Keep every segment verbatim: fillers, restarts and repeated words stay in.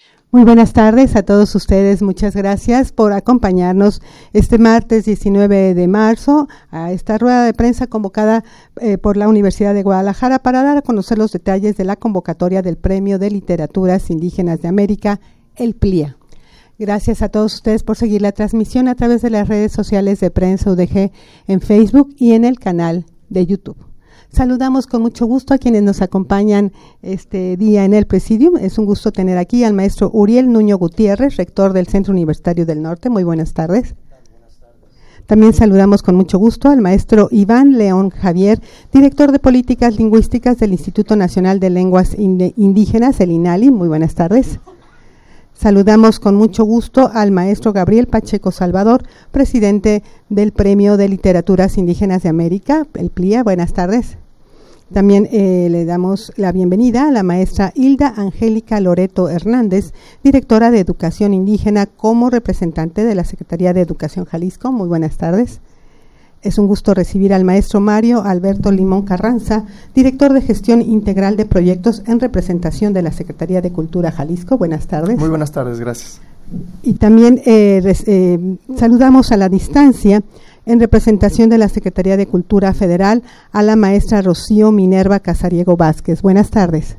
Muy buenas tardes a todos ustedes. Muchas gracias por acompañarnos este martes diecinueve de marzo a esta rueda de prensa convocada eh, por la Universidad de Guadalajara para dar a conocer los detalles de la convocatoria del Premio de Literaturas Indígenas de América, el P L I A. Gracias a todos ustedes por seguir la transmisión a través de las redes sociales de Prensa U D G en Facebook y en el canal de YouTube. Saludamos con mucho gusto a quienes nos acompañan este día en el Presidium. Es un gusto tener aquí al maestro Uriel Nuño Gutiérrez, rector del Centro Universitario del Norte. Muy buenas tardes. Buenas tardes. También saludamos con mucho gusto al maestro Iván León Javier, director de Políticas Lingüísticas del Instituto Nacional de Lenguas Indígenas, el INALI. Muy buenas tardes. Saludamos con mucho gusto al maestro Gabriel Pacheco Salvador, presidente del Premio de Literaturas Indígenas de América, el P L I A. Buenas tardes. También eh, le damos la bienvenida a la maestra Hilda Angélica Loreto Hernández, directora de Educación Indígena como representante de la Secretaría de Educación Jalisco. Muy buenas tardes. Es un gusto recibir al maestro Mario Alberto Limón Carranza, director de Gestión Integral de Proyectos en representación de la Secretaría de Cultura Jalisco. Buenas tardes. Muy buenas tardes, gracias. Y también eh, res, eh, saludamos a la distancia, en representación de la Secretaría de Cultura Federal, a la maestra Rocío Minerva Casariego Vázquez. Buenas tardes.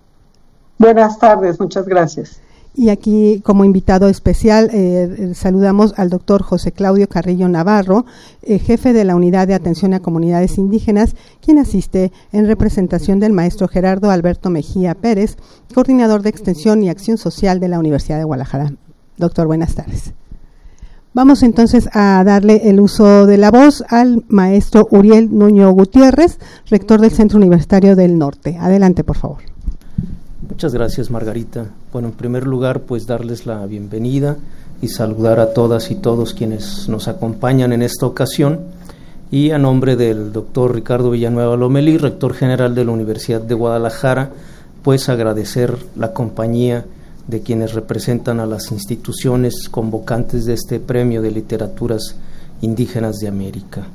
Buenas tardes, muchas gracias. Y aquí, como invitado especial, eh, saludamos al doctor José Claudio Carrillo Navarro, eh, jefe de la Unidad de Atención a Comunidades Indígenas, quien asiste en representación del maestro Gerardo Alberto Mejía Pérez, coordinador de Extensión y Acción Social de la Universidad de Guadalajara. Doctor, buenas tardes. Vamos entonces a darle el uso de la voz al maestro Uriel Nuño Gutiérrez, rector del Centro Universitario del Norte. Adelante, por favor. Muchas gracias, Margarita. Bueno, en primer lugar, pues darles la bienvenida y saludar a todas y todos quienes nos acompañan en esta ocasión. Y a nombre del doctor Ricardo Villanueva Lomelí, rector general de la Universidad de Guadalajara, pues agradecer la compañía de quienes representan a las instituciones convocantes de este Premio de Literaturas Indígenas de América.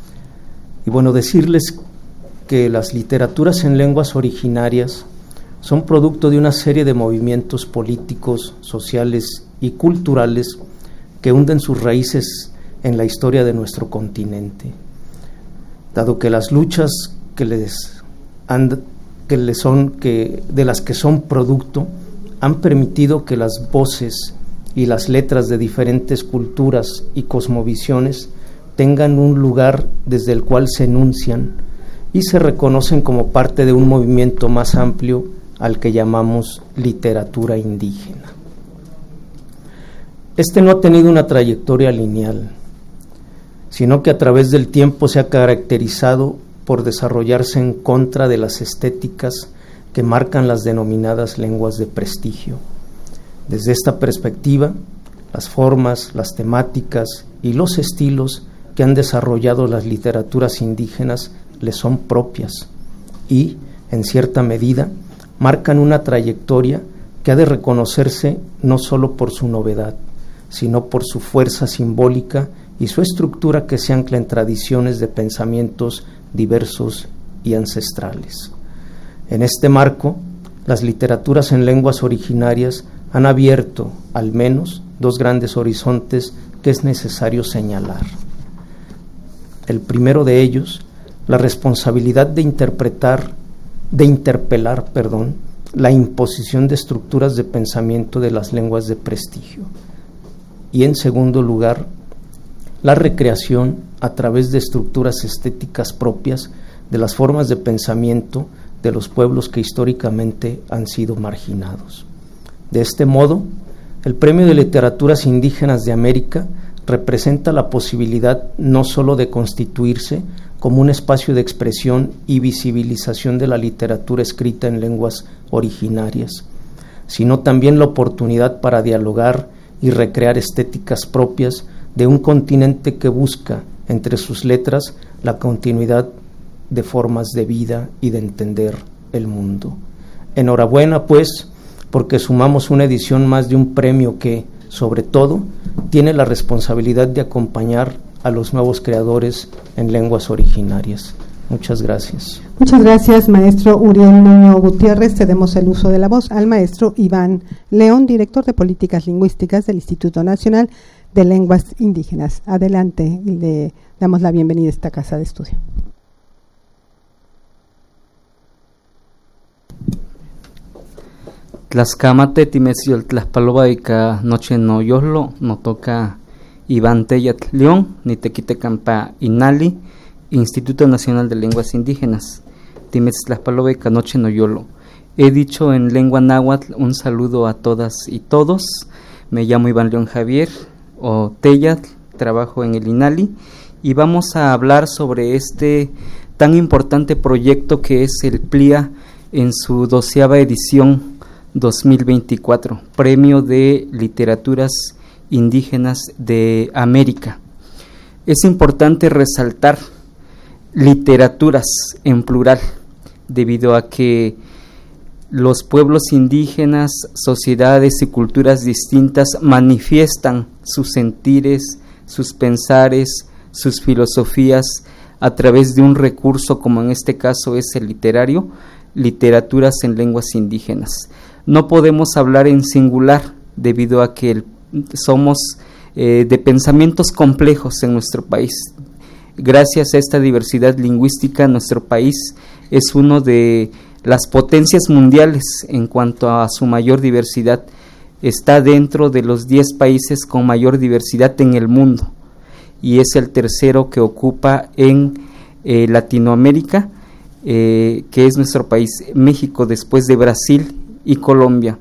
Y bueno, decirles que las literaturas en lenguas originarias son producto de una serie de movimientos políticos, sociales y culturales que hunden sus raíces en la historia de nuestro continente. Dado que las luchas que les, han, que les son, que, de las que son producto, han permitido que las voces y las letras de diferentes culturas y cosmovisiones tengan un lugar desde el cual se enuncian y se reconocen como parte de un movimiento más amplio al que llamamos literatura indígena. Este no ha tenido una trayectoria lineal, sino que a través del tiempo se ha caracterizado por desarrollarse en contra de las estéticas que marcan las denominadas lenguas de prestigio. Desde esta perspectiva, las formas, las temáticas y los estilos que han desarrollado las literaturas indígenas les son propias y, en cierta medida, marcan una trayectoria que ha de reconocerse no solo por su novedad, sino por su fuerza simbólica y su estructura que se ancla en tradiciones de pensamientos diversos y ancestrales. En este marco, las literaturas en lenguas originarias han abierto, al menos, dos grandes horizontes que es necesario señalar. El primero de ellos, la responsabilidad de interpretar, de interpelar, perdón, la imposición de estructuras de pensamiento de las lenguas de prestigio. Y en segundo lugar, la recreación a través de estructuras estéticas propias de las formas de pensamiento de los pueblos que históricamente han sido marginados. De este modo, el Premio de Literaturas Indígenas de América representa la posibilidad no solo de constituirse como un espacio de expresión y visibilización de la literatura escrita en lenguas originarias, sino también la oportunidad para dialogar y recrear estéticas propias de un continente que busca, entre sus letras, la continuidad de formas de vida y de entender el mundo. Enhorabuena, pues, porque sumamos una edición más de un premio que, sobre todo, tiene la responsabilidad de acompañar a los nuevos creadores en lenguas originarias. Muchas gracias. Muchas gracias, maestro Uriel Nuño Gutiérrez. Cedemos el uso de la voz al maestro Iván León, director de Políticas Lingüísticas del Instituto Nacional de Lenguas Indígenas. Adelante, y le damos la bienvenida a esta casa de estudio. Tlaxcamate timesiol tlaxpalobaika noche no yoslo no toca Iván Teyat León ni tequitecampa Inali Instituto Nacional de Lenguas Indígenas Timetz tlaxpalobaika noche no yolo. He dicho en lengua náhuatl un saludo a todas y todos. Me llamo Iván León Javier o Teyat, trabajo en el Inali y vamos a hablar sobre este tan importante proyecto que es el PLIA en su doceava edición dos mil veinticuatro, Premio de Literaturas Indígenas de América. Es importante resaltar literaturas en plural, debido a que los pueblos indígenas, sociedades y culturas distintas manifiestan sus sentires, sus pensares, sus filosofías a través de un recurso como en este caso es el literario, literaturas en lenguas indígenas. No podemos hablar en singular debido a que el, somos eh, de pensamientos complejos en nuestro país. Gracias a esta diversidad lingüística, nuestro país es uno de las potencias mundiales en cuanto a su mayor diversidad. Está dentro de los diez países con mayor diversidad en el mundo y es el tercero que ocupa en eh, Latinoamérica, eh, que es nuestro país, México, después de Brasil y Colombia.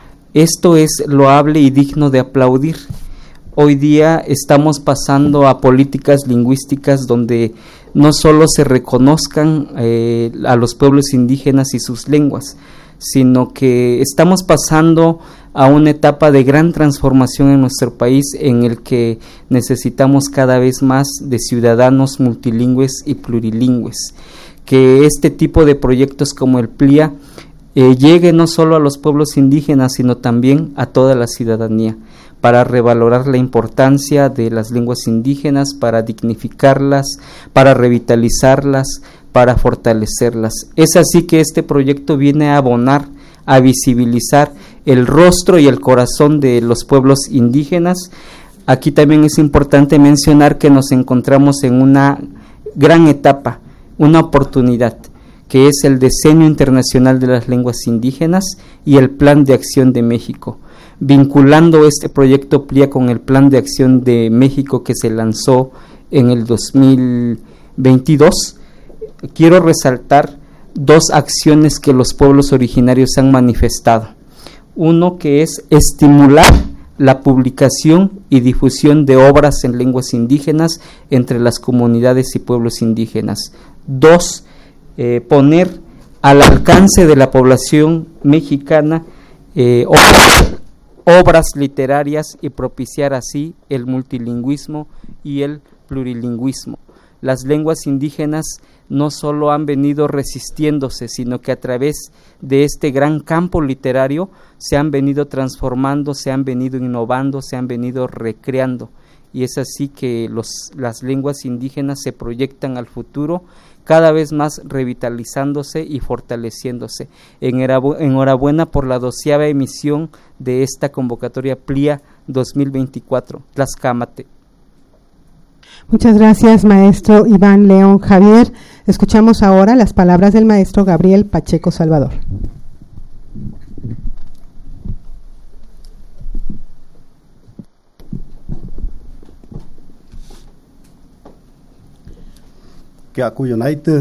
Esto es loable y digno de aplaudir. Hoy día estamos pasando a políticas lingüísticas donde no solo se reconozcan eh, a los pueblos indígenas y sus lenguas, sino que estamos pasando a una etapa de gran transformación en nuestro país en el que necesitamos cada vez más de ciudadanos multilingües y plurilingües. Que este tipo de proyectos como el PLIA Eh, llegue no solo a los pueblos indígenas, sino también a toda la ciudadanía, para revalorar la importancia de las lenguas indígenas, para dignificarlas, para revitalizarlas, para fortalecerlas. Es así que este proyecto viene a abonar, a visibilizar el rostro y el corazón de los pueblos indígenas. Aquí también es importante mencionar que nos encontramos en una gran etapa, una oportunidad, que es el Decenio Internacional de las Lenguas Indígenas y el Plan de Acción de México. Vinculando este proyecto PLIA con el Plan de Acción de México que se lanzó en el dos mil veintidós, quiero resaltar dos acciones que los pueblos originarios han manifestado. Uno que es estimular la publicación y difusión de obras en lenguas indígenas entre las comunidades y pueblos indígenas. Dos, Eh, poner al alcance de la población mexicana eh, obras, obras literarias y propiciar así el multilingüismo y el plurilingüismo. Las lenguas indígenas no solo han venido resistiéndose, sino que a través de este gran campo literario se han venido transformando, se han venido innovando, se han venido recreando. Y es así que los, las lenguas indígenas se proyectan al futuro cada vez más revitalizándose y fortaleciéndose. Enhorabuena por la doceava emisión de esta convocatoria PLIA dos mil veinticuatro. Tlaxcamate. Muchas gracias, maestro Iván León Javier. Escuchamos ahora las palabras del maestro Gabriel Pacheco Salvador. Que acuyonaite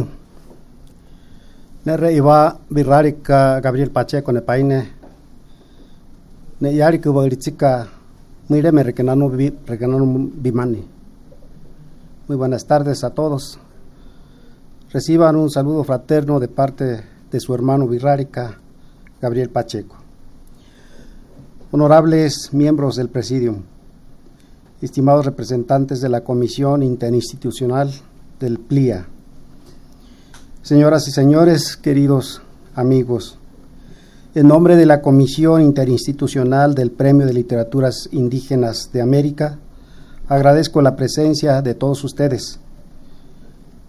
nere iba birrarica Gabriel Pacheco ne paine ne yari que bagrichica mire me rekenano vi rekenano bimani. Muy buenas tardes a todos. Reciban un saludo fraterno de parte de su hermano birrárica Gabriel Pacheco. Honorables miembros del Presidium, estimados representantes de la Comisión Interinstitucional del PLIA, señoras y señores, queridos amigos, en nombre de la Comisión Interinstitucional del Premio de Literaturas Indígenas de América, agradezco la presencia de todos ustedes.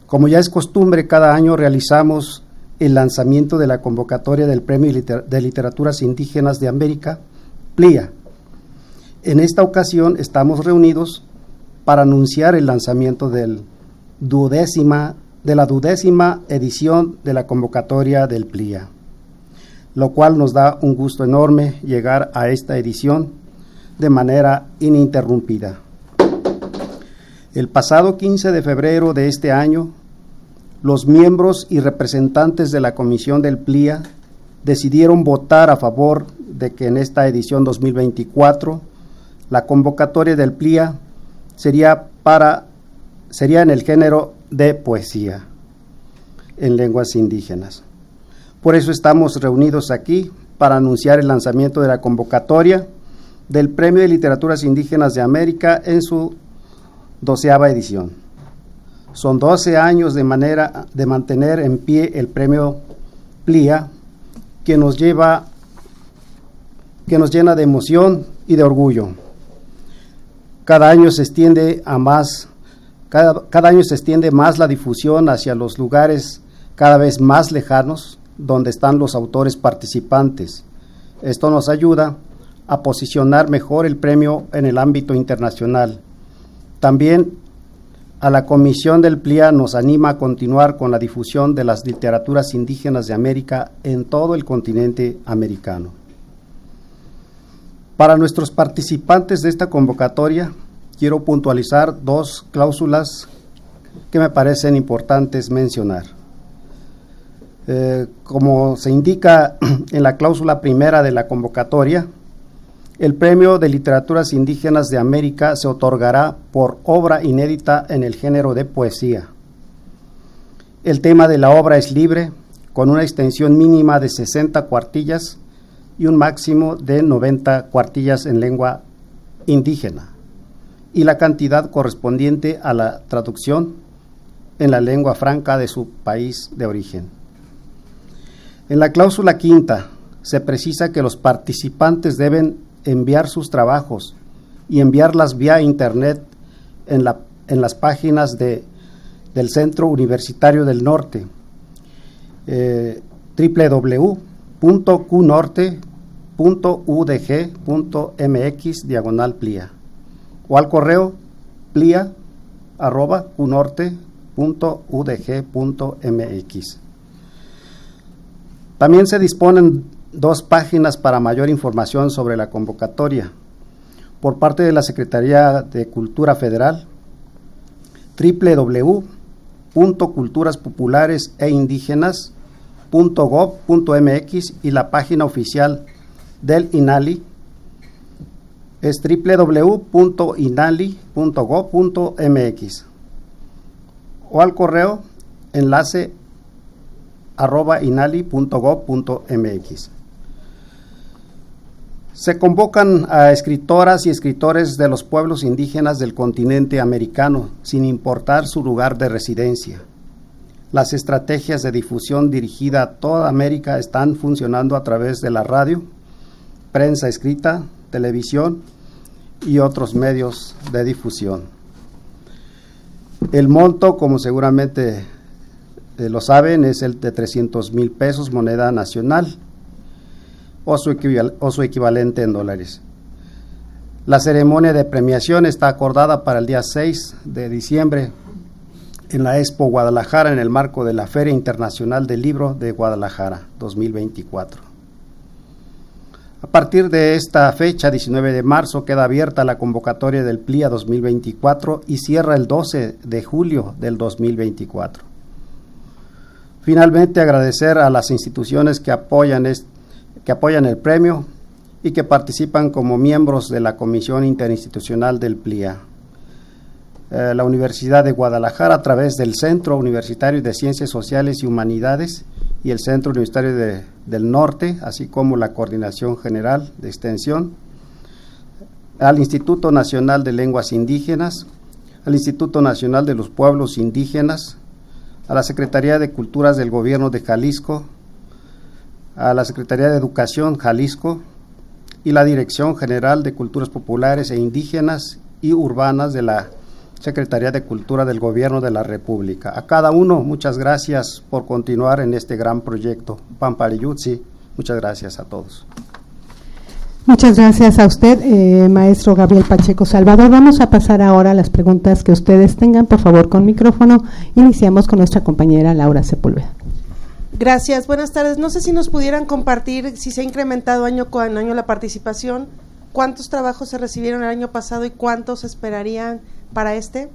Como ya es costumbre, cada año realizamos el lanzamiento de la convocatoria del Premio de Literaturas Indígenas de América, P L I A. En esta ocasión estamos reunidos para anunciar el lanzamiento del duodécima, de la duodécima edición de la convocatoria del P L I A, lo cual nos da un gusto enorme llegar a esta edición de manera ininterrumpida. El pasado quince de febrero de este año, los miembros y representantes de la comisión del P L I A decidieron votar a favor de que en esta edición dos mil veinticuatro la convocatoria del P L I A sería, para, sería en el género de poesía en lenguas indígenas. Por eso estamos reunidos aquí para anunciar el lanzamiento de la convocatoria del Premio de Literaturas Indígenas de América en su doceava edición. Son doce años de manera de mantener en pie el premio P L I A, que nos lleva, que nos llena de emoción y de orgullo. Cada año se extiende a más, cada, cada año se extiende más la difusión hacia los lugares cada vez más lejanos donde están los autores participantes. Esto nos ayuda a posicionar mejor el premio en el ámbito internacional. También a la comisión del P L I A nos anima a continuar con la difusión de las literaturas indígenas de América en todo el continente americano. Para nuestros participantes de esta convocatoria, quiero puntualizar dos cláusulas que me parecen importantes mencionar. Eh, como se indica en la cláusula primera de la convocatoria, el Premio de Literaturas Indígenas de América se otorgará por obra inédita en el género de poesía. El tema de la obra es libre, con una extensión mínima de sesenta cuartillas y un máximo de noventa cuartillas en lengua indígena, y la cantidad correspondiente a la traducción en la lengua franca de su país de origen. En la cláusula quinta se precisa que los participantes deben enviar sus trabajos y enviarlas vía internet en, la, en las páginas de, del Centro Universitario del Norte, eh, doble u doble u doble u punto cu norte punto u d g punto m x diagonal P L I A, o al correo plia arroba cu norte punto u d g punto m x. También se disponen dos páginas para mayor información sobre la convocatoria por parte de la Secretaría de Cultura Federal, doble u doble u doble u punto culturas populares e indígenas punto gob punto m x, y la página oficial del INALI es doble u doble u doble u punto inali punto gob punto m x, o al correo enlace arroba inali punto gob punto m x. Se convocan a escritoras y escritores de los pueblos indígenas del continente americano, sin importar su lugar de residencia. Las estrategias de difusión dirigida a toda América están funcionando a través de la radio, prensa escrita, televisión y otros medios de difusión. El monto, como seguramente eh, lo saben, es el de trescientos mil pesos, moneda nacional, o su, equival- o su equivalente en dólares. La ceremonia de premiación está acordada para el día seis de diciembre en la Expo Guadalajara, en el marco de la Feria Internacional del Libro de Guadalajara dos mil veinticuatro. A partir de esta fecha, diecinueve de marzo, queda abierta la convocatoria del P L I A dos mil veinticuatro y cierra el doce de julio del dos mil veinticuatro. Finalmente, agradecer a las instituciones que apoyan, este, que apoyan el premio y que participan como miembros de la Comisión Interinstitucional del P L I A. Eh, la Universidad de Guadalajara, a través del Centro Universitario de Ciencias Sociales y Humanidades y el Centro Universitario de, del Norte, así como la Coordinación General de Extensión, al Instituto Nacional de Lenguas Indígenas, al Instituto Nacional de los Pueblos Indígenas, a la Secretaría de Culturas del Gobierno de Jalisco, a la Secretaría de Educación Jalisco y la Dirección General de Culturas Populares e Indígenas y Urbanas de la Secretaría de Cultura del Gobierno de la República. A cada uno, muchas gracias por continuar en este gran proyecto. Pampariyutsi, muchas gracias a todos. Muchas gracias a usted, eh, maestro Gabriel Pacheco Salvador. Vamos a pasar ahora a las preguntas que ustedes tengan, por favor, con micrófono. Iniciamos con nuestra compañera Laura Sepúlveda. Gracias, buenas tardes. No sé si nos pudieran compartir si se ha incrementado año con año la participación, cuántos trabajos se recibieron el año pasado y cuántos esperarían para este.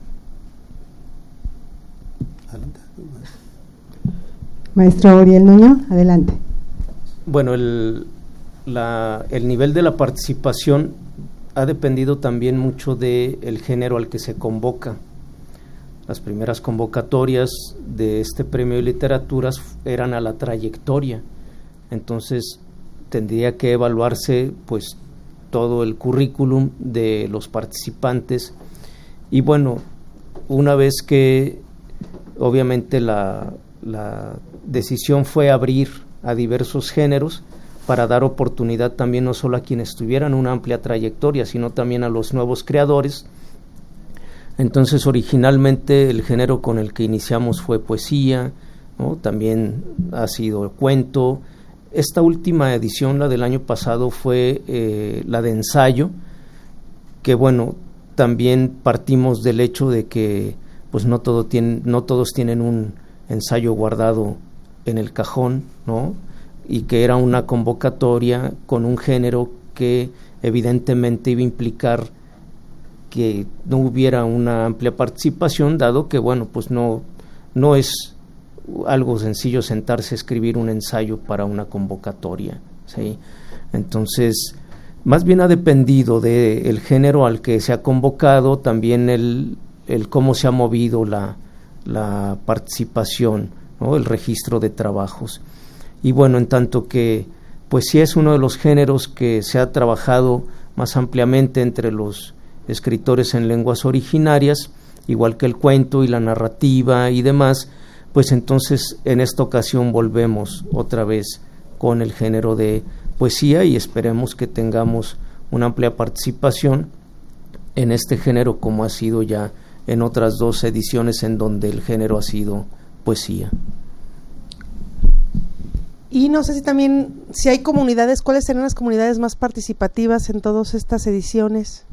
Maestro Oriel Nuño, adelante. Bueno, el, la, el nivel de la participación ha dependido también mucho del género al que se convoca. Las primeras convocatorias de este premio de literaturas eran a la trayectoria, entonces tendría que evaluarse pues todo el currículum de los participantes y bueno, una vez que obviamente la, la decisión fue abrir a diversos géneros para dar oportunidad también no solo a quienes tuvieran una amplia trayectoria, sino también a los nuevos creadores. Entonces originalmente el género con el que iniciamos fue poesía, ¿no? También ha sido cuento. Esta última edición, la del año pasado, fue eh, la de ensayo, que bueno, también partimos del hecho de que pues no, todo tiene, no todos tienen un ensayo guardado en el cajón, ¿no? Y que era una convocatoria con un género que evidentemente iba a implicar que no hubiera una amplia participación, dado que bueno, pues no, no es algo sencillo sentarse a escribir un ensayo para una convocatoria, ¿sí? Entonces, más bien ha dependido del género al que se ha convocado, también el, el cómo se ha movido la, la participación, ¿no? El registro de trabajos. Y bueno, en tanto que poesía es uno de los géneros que se ha trabajado más ampliamente entre los escritores en lenguas originarias, igual que el cuento y la narrativa y demás, pues entonces en esta ocasión volvemos otra vez con el género de poesía y esperemos que tengamos una amplia participación en este género como ha sido ya en otras dos ediciones en donde el género ha sido poesía. Y no sé si también, si hay comunidades, ¿cuáles serán las comunidades más participativas en todas estas ediciones?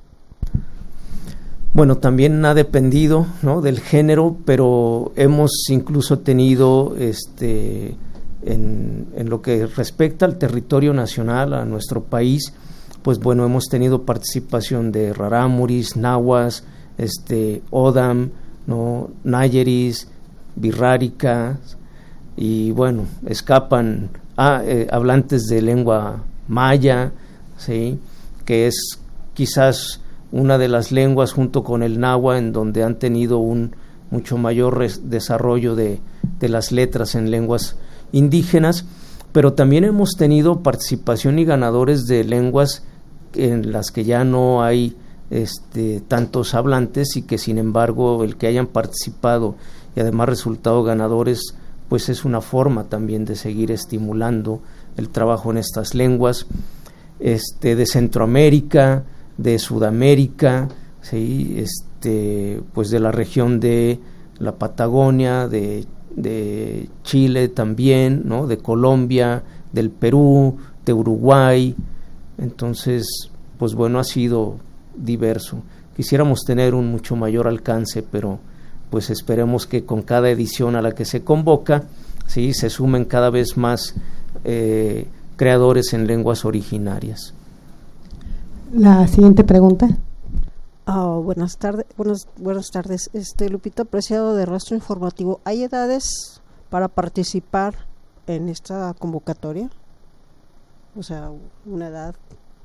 Bueno, también ha dependido, ¿no?, del género, pero hemos incluso tenido, este, en, en lo que respecta al territorio nacional, a nuestro país, pues bueno, hemos tenido participación de rarámuris, nahuas, este, odam, ¿no?, nayeris, birráricas, y bueno, escapan ah, eh, hablantes de lengua maya, ¿sí?, que es quizás una de las lenguas junto con el náhuatl en donde han tenido un mucho mayor res- desarrollo de, de las letras en lenguas indígenas, pero también hemos tenido participación y ganadores de lenguas en las que ya no hay este, tantos hablantes y que sin embargo el que hayan participado y además resultado ganadores pues es una forma también de seguir estimulando el trabajo en estas lenguas, este, de Centroamérica, de Sudamérica, ¿sí?, este, pues de la región de la Patagonia, de, de Chile también, ¿no?, de Colombia, del Perú, de Uruguay. Entonces, pues bueno, ha sido diverso. Quisiéramos tener un mucho mayor alcance, pero pues esperemos que con cada edición a la que se convoca, sí, se sumen cada vez más eh, creadores en lenguas originarias. La siguiente pregunta. Oh, buenas tardes, buenas, buenas tardes. Este, Lupita Preciado de Rastro Informativo. ¿Hay edades para participar en esta convocatoria? O sea, una edad.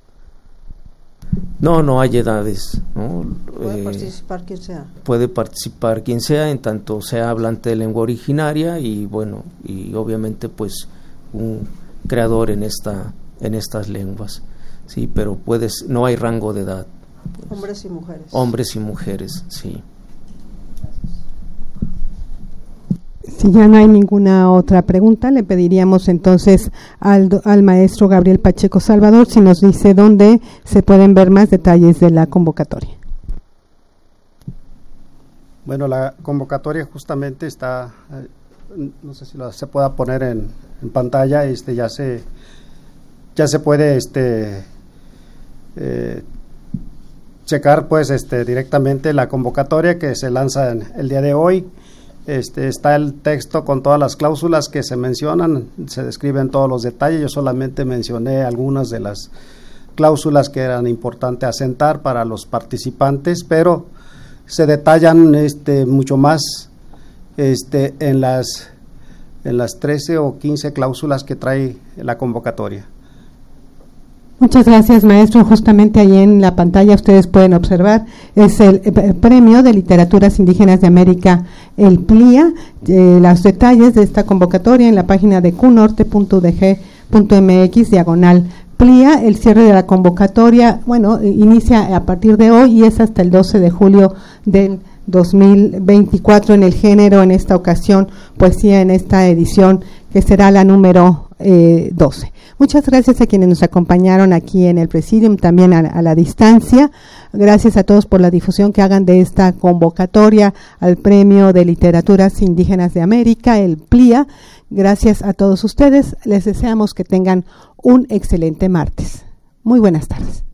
No, no hay edades, ¿no? Puede eh, participar quien sea. Puede participar quien sea, en tanto sea hablante de lengua originaria y bueno, y obviamente pues un creador en esta, en estas lenguas. Sí, pero puedes, no hay rango de edad. Pues, hombres y mujeres. Hombres y mujeres, sí. Si ya no hay ninguna otra pregunta, le pediríamos entonces al, al maestro Gabriel Pacheco Salvador si nos dice dónde se pueden ver más detalles de la convocatoria. Bueno, la convocatoria justamente está, eh, no sé si la, se pueda poner en, en pantalla, este ya se ya se puede este eh, checar pues este directamente la convocatoria que se lanza en el día de hoy. Este está el texto con todas las cláusulas que se mencionan, se describen todos los detalles. Yo solamente mencioné algunas de las cláusulas que eran importantes asentar para los participantes, pero se detallan este mucho más este en las en las trece o quince cláusulas que trae la convocatoria. Muchas gracias, maestro. Justamente ahí en la pantalla ustedes pueden observar, es el, el Premio de Literaturas Indígenas de América, el P L I A. Eh, los detalles de esta convocatoria en la página de cunorte punto u d g punto m x, diagonal P L I A. El cierre de la convocatoria, bueno, inicia a partir de hoy y es hasta el doce de julio del dos mil veinticuatro en el género, en esta ocasión, poesía, en esta edición que será la número eh, doce. Muchas gracias a quienes nos acompañaron aquí en el Presidium, también a, a la distancia. Gracias a todos por la difusión que hagan de esta convocatoria al Premio de Literaturas Indígenas de América, el P L I A. Gracias a todos ustedes. Les deseamos que tengan un excelente martes. Muy buenas tardes.